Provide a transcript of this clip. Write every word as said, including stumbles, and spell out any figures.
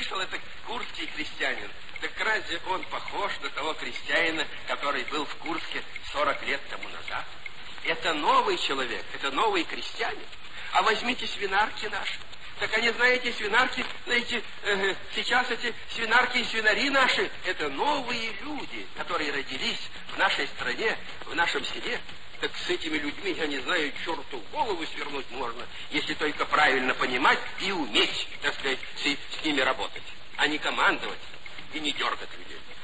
слышал, это курский крестьянин. Так разве он похож на того крестьянина, который был в Курске сорок лет тому назад? Это новый человек, это новый крестьянин. А возьмите свинарки наши. Так они, знаете, свинарки, знаете, э, сейчас эти свинарки и свинари наши, это новые люди, которые родились в нашей стране, в нашем селе. Так с этими людьми, я не знаю, черту голову свернуть можно, если только правильно понимать и уметь, так сказать, с, с ними работать, а не командовать и не дергать людей.